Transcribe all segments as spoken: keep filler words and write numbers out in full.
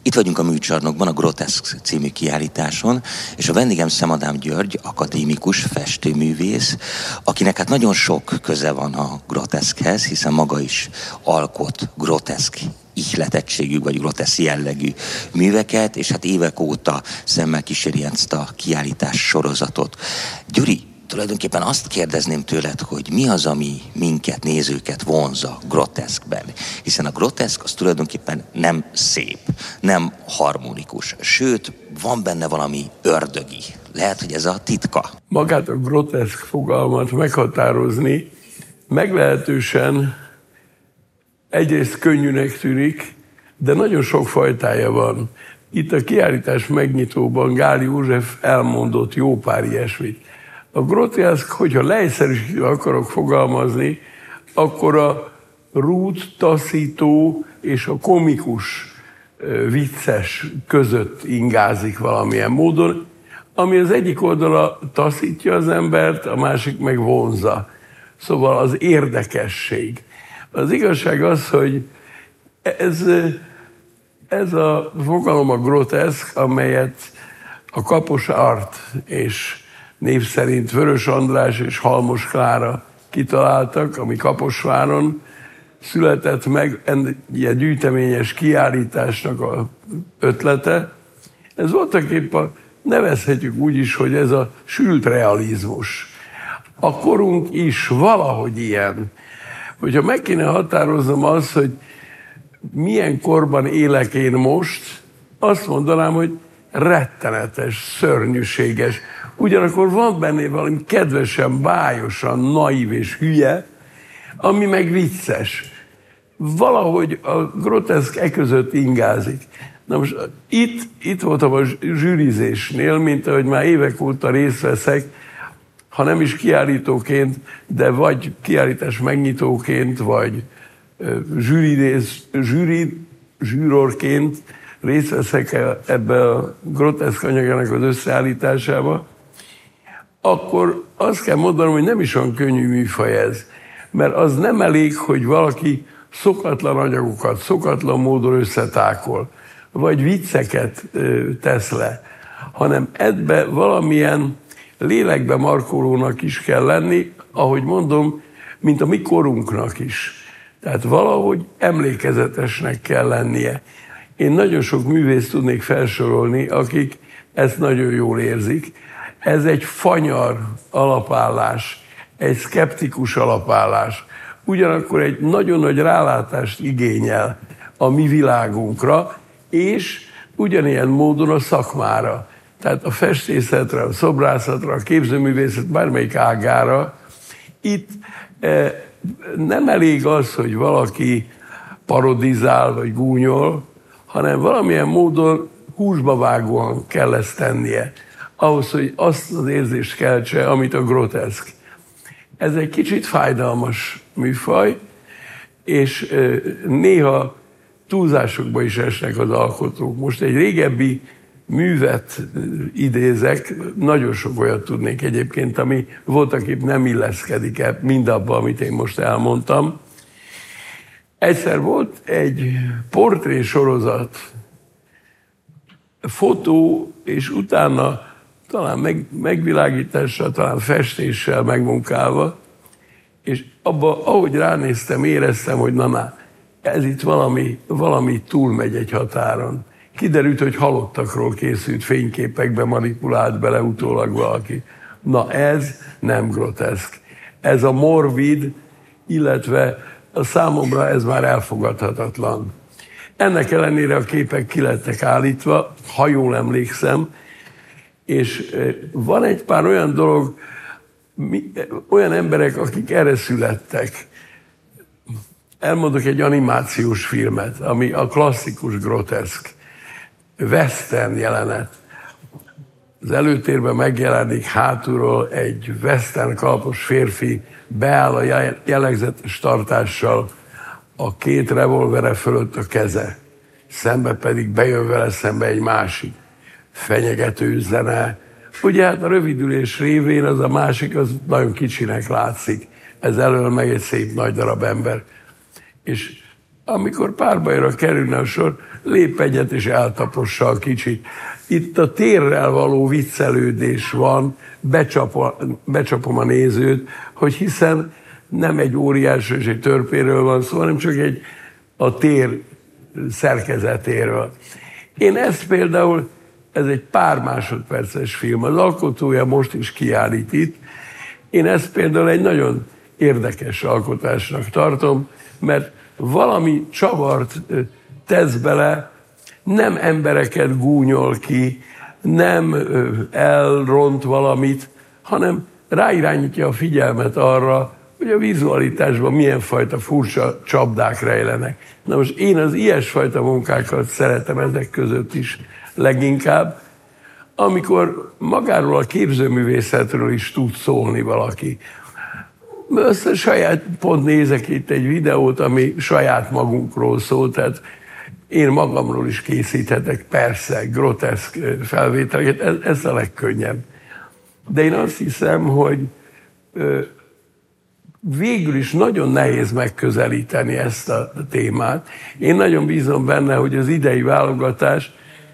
Itt vagyunk a Műcsarnokban, a Groteszk című kiállításon, és a vendégem Szemadám György, akadémikus, festőművész, akinek hát nagyon sok köze van a groteszkhez, hiszen maga is alkot groteszk ihletettségű vagy groteszk jellegű műveket, és hát évek óta szemmel kíséri ezt a kiállítás sorozatot. Gyuri, tulajdonképpen azt kérdezném tőled, hogy mi az, ami minket, nézőket vonza groteszkben. Hiszen a groteszk az tulajdonképpen nem szép, nem harmonikus, sőt, van benne valami ördögi. Lehet, hogy ez a titka. Magát a groteszk fogalmat meghatározni meglehetősen egyrészt könnyűnek tűnik, de nagyon sok fajtája van. Itt a kiállítás megnyitóban Gál József elmondott jó pár ilyesmit. A groteszk, hogyha leegyszerűsítve akarok fogalmazni, akkor a rút, taszító és a komikus, vicces között ingázik valamilyen módon, ami az egyik oldala taszítja az embert, a másik meg vonzza. Szóval az érdekesség. Az igazság az, hogy ez, ez a fogalom a groteszk, amelyet a Kapos Art és név szerint Vörös András és Halmos Klára kitaláltak, ami Kaposváron született meg, ilyen gyűjteményes kiállításnak az ötlete. Ez voltaképp a, nevezhetjük úgy is, hogy ez a sült realizmus. A korunk is valahogy ilyen. Hogyha meg kéne határoznom azt, hogy milyen korban élek én most, azt mondanám, hogy rettenetes, szörnyűséges. Ugyanakkor van benne valami kedvesen, bájosan, naív és hülye, ami meg vicces. Valahogy a groteszk e között ingázik. Na most itt, itt voltam a zsűrizésnél, mint ahogy már évek óta részt veszek, ha nem is kiállítóként, de vagy kiállítás megnyitóként, vagy zsűridész, zsűri, zsűrorként részt veszek ebbe a groteszk anyagának az összeállításába, akkor azt kell mondanom, hogy nem is olyan könnyű műfaj ez. Mert az nem elég, hogy valaki szokatlan anyagokat, szokatlan módon összetákol, vagy vicceket tesz le, hanem ebbe valamilyen lélekbe markolónak is kell lenni, ahogy mondom, mint a mi korunknak is. Tehát valahogy emlékezetesnek kell lennie. Én nagyon sok művészt tudnék felsorolni, akik ezt nagyon jól érzik. Ez egy fanyar alapállás, egy szkeptikus alapállás. Ugyanakkor egy nagyon nagy rálátást igényel a mi világunkra, és ugyanilyen módon a szakmára. Tehát a festészetre, a szobrászatra, a képzőművészet bármelyik ágára. Itt eh, nem elég az, hogy valaki parodizál vagy gúnyol, hanem valamilyen módon húsba vágóan kell ezt tennie, ahhoz, hogy azt az érzést keltse, amit a groteszk. Ez egy kicsit fájdalmas műfaj, és néha túlzásokba is esnek az alkotók. Most egy régebbi művet idézek, nagyon sok olyat tudnék egyébként, ami voltaképp nem illeszkedik el mindabba, amit én most elmondtam. Egyszer volt egy portré sorozat, fotó, és utána talán meg, megvilágítással, talán festéssel megmunkálva, és abba, ahogy ránéztem, éreztem, hogy na, na ez itt valami, valami túlmegy egy határon. Kiderült, hogy halottakról készült fényképekbe manipulált bele utólag valaki. Na ez nem groteszk. Ez a morbid, illetve a számomra ez már elfogadhatatlan. Ennek ellenére a képek ki lettek állítva, ha jól emlékszem, és van egy pár olyan dolog, olyan emberek, akik erre születtek. Elmondok egy animációs filmet, ami a klasszikus groteszk. Western jelenet. Az előtérben megjelenik hátulról egy western kalapos férfi, beáll a jellegzetes tartással, a két revolvere fölött a keze. Szembe pedig bejön vele szembe egy másik. Fenyegető zene. Ugye hát a rövidülés révén az a másik, az nagyon kicsinek látszik. Ez elől meg egy szép nagy darab ember. És amikor párbajra kerülne a sor, lép egyet és eltapossa a kicsit. Itt a térrel való viccelődés van, becsapom, becsapom a nézőt, hogy hiszen nem egy óriás és egy törpéről van szó, hanem csak egy a tér szerkezetéről. Én ezt például, ez egy pár másodperces film, az alkotója most is kiállít itt. Én ezt például egy nagyon érdekes alkotásnak tartom, mert valami csavart tesz bele, nem embereket gúnyol ki, nem elront valamit, hanem ráirányítja a figyelmet arra, hogy a vizualitásban milyen fajta furcsa csapdák rejlenek. Na most én az ilyesfajta munkákat szeretem ezek között is leginkább, amikor magáról a képzőművészetről is tud szólni valaki. Össze saját, pont nézek itt egy videót, ami saját magunkról szól, tehát én magamról is készíthetek persze groteszk felvételeket, ez, ez a legkönnyebb. De én azt hiszem, hogy ö, végül is nagyon nehéz megközelíteni ezt a témát. Én nagyon bízom benne, hogy az idei válogatás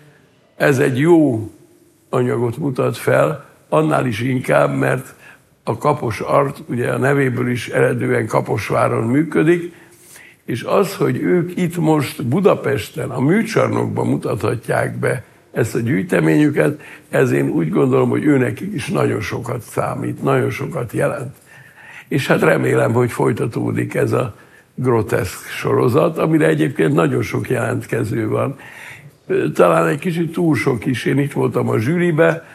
ez egy jó anyagot mutat fel, annál is inkább, mert a Kapos Art, ugye a nevéből is eredően Kaposváron működik, és az, hogy ők itt most Budapesten, a műcsarnokban mutathatják be ezt a gyűjteményüket, ez én úgy gondolom, hogy őnekik is nagyon sokat számít, nagyon sokat jelent. És hát remélem, hogy folytatódik ez a groteszk sorozat, amire egyébként nagyon sok jelentkező van. Talán egy kicsit túl sok is, én itt voltam a zsűribe,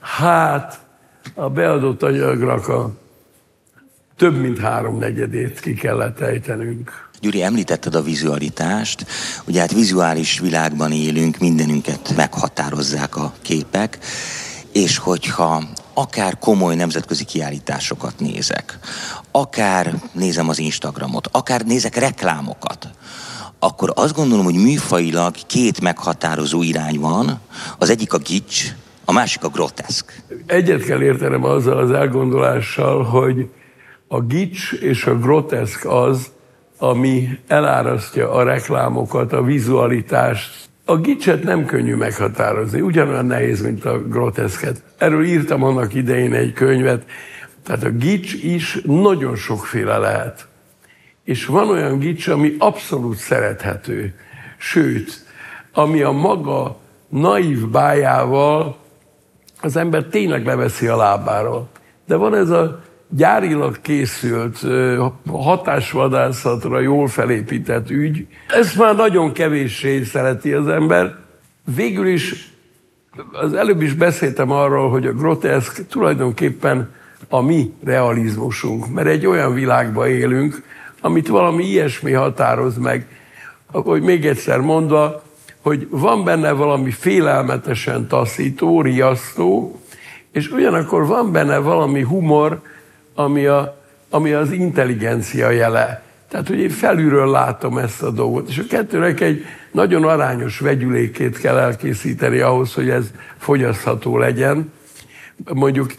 hát a beadott anyagnak a több mint háromnegyedét ki kellett ejtenünk. Gyuri, említetted a vizualitást, ugye hát vizuális világban élünk, mindenünket meghatározzák a képek, és hogyha akár komoly nemzetközi kiállításokat nézek, akár nézem az Instagramot, akár nézek reklámokat, akkor azt gondolom, hogy műfajilag két meghatározó irány van, az egyik a gics, a másik a groteszk. Egyet kell értenem azzal az elgondolással, hogy a gics és a groteszk az, ami elárasztja a reklámokat, a vizualitást. A gicset nem könnyű meghatározni, ugyanolyan nehéz, mint a groteszket. Erről írtam annak idején egy könyvet, tehát a gics is nagyon sokféle lehet. És van olyan gics, ami abszolút szerethető. Sőt, ami a maga naív bájával az ember tényleg leveszi a lábáról. De van ez a gyárilag készült, hatásvadászatra jól felépített ügy. Ezt már nagyon kevéssé szereti az ember. Végül is, az előbb is beszéltem arról, hogy a groteszk tulajdonképpen a mi realizmusunk, mert egy olyan világban élünk, amit valami ilyesmi határoz meg, hogy még egyszer mondva, hogy van benne valami félelmetesen taszító, riasztó, és ugyanakkor van benne valami humor, ami, a, ami az intelligencia jele. Tehát, hogy én felülről látom ezt a dolgot, és a kettőnek egy nagyon arányos vegyülékét kell elkészíteni ahhoz, hogy ez fogyasztható legyen. Mondjuk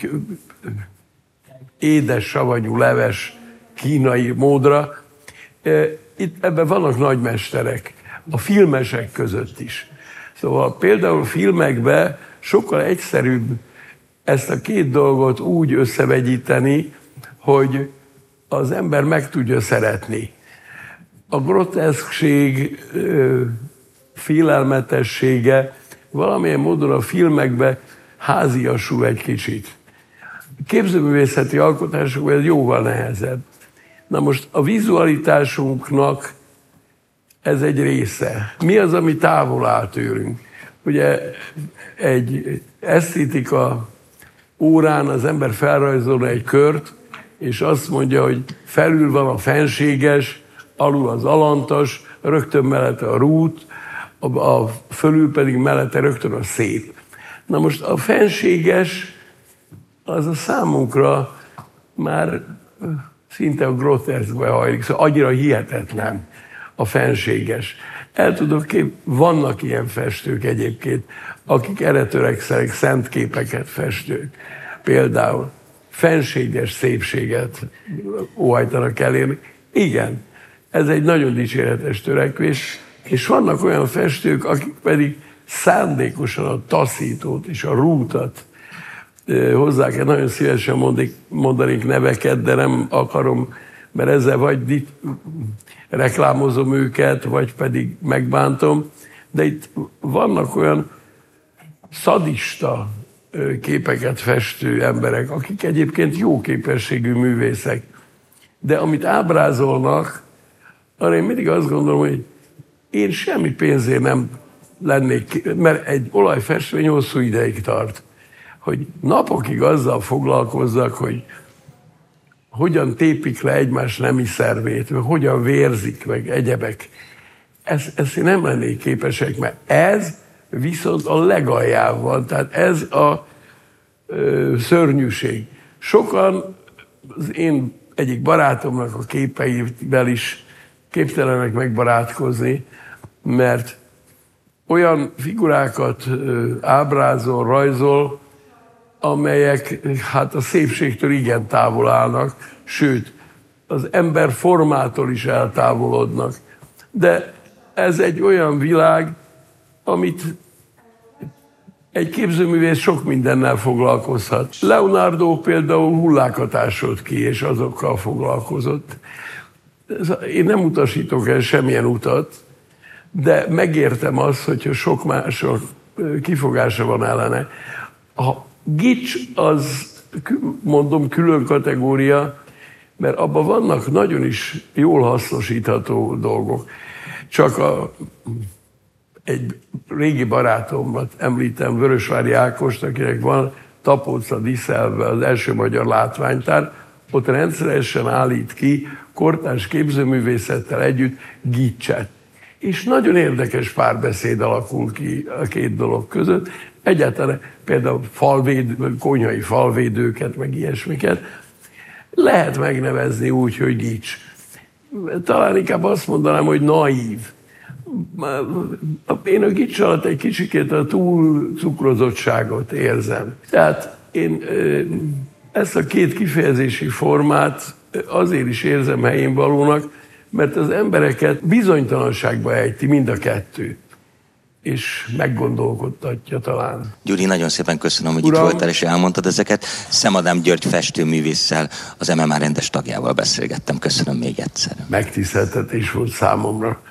édes, savanyú leves kínai módra. Itt ebben vannak nagymesterek, a filmesek között is. Szóval például filmekben sokkal egyszerűbb ezt a két dolgot úgy összevegyíteni, hogy az ember meg tudja szeretni. A groteszkség félelmetessége valamilyen módon a filmekben háziasul egy kicsit. Képzőművészeti alkotásokban ez jóval nehezebb. Na most a vizualitásunknak ez egy része. Mi az, ami távol áll tőlünk? Ugye egy esztétika órán az ember felrajzolna egy kört, és azt mondja, hogy felül van a fenséges, alul az alantas, rögtön mellette a rút, a, a fölül pedig mellette rögtön a szép. Na most a fenséges az a számunkra már szinte a groteszkbe hajlik, szóval annyira hihetetlen a fenséges. El tudok kép, vannak ilyen festők egyébként, akik erre törekszenek, szent képeket festők. Például fenséges szépséget óhajtanak elérni. Igen, ez egy nagyon dicséretes törekvés, És vannak olyan festők, akik pedig szándékosan a taszítót és a rútat hozzák. Én nagyon szívesen mondik, mondanék neveket, de nem akarom, mert ezzel vagy reklámozom őket, vagy pedig megbántom. De itt vannak olyan szadista képeket festő emberek, akik egyébként jó képességű művészek. De amit ábrázolnak, arra én mindig azt gondolom, hogy én semmi pénzért nem lennék, mert egy olajfestmény hosszú ideig tart. Hogy napokig azzal foglalkozzak, hogy hogyan tépik le egymás nemi szervét, vagy hogyan vérzik, meg egyebek. Ezt, ezt én nem lennék képesek, mert ez viszont a legalján van. Tehát ez a ö, szörnyűség. Sokan az én egyik barátomnak a képeivel is képtelenek megbarátkozni, mert olyan figurákat ö, ábrázol, rajzol, amelyek hát a szépségtől igen távol állnak, sőt, az ember formától is eltávolodnak. De ez egy olyan világ, amit egy képzőművész sok mindennel foglalkozhat. Leonardo például hullákat ásott ki, és azokkal foglalkozott. Én nem utasítok el semmilyen utat, de megértem azt, hogyha sok mások kifogása van ellene. A gics az, mondom, külön kategória, mert abban vannak nagyon is jól hasznosítható dolgok. Csak a, egy régi barátomat említem, Vörösvári Ákost, akinek van Tapolca Diszelve, az első magyar látványtár, ott rendszeresen állít ki kortárs képzőművészettel együtt gicset. És nagyon érdekes párbeszéd alakul ki a két dolog között. Egyáltalán például falvéd, konyhai falvédőket, meg ilyesmiket lehet megnevezni úgy, hogy gics. Talán inkább azt mondanám, hogy naív. Én a gics alatt egy kicsikét a túl cukrozottságot érzem. Tehát én ezt a két kifejezési formát azért is érzem helyén valónak, mert az embereket bizonytalanságba ejti mind a kettő, és meggondolkodtatja talán. Gyuri, nagyon szépen köszönöm, hogy Uram, itt voltál, és elmondtad ezeket. Szemadám György festőművésszel, az em em á rendes tagjával beszélgettem. Köszönöm még egyszer. Megtiszteltetés volt számomra.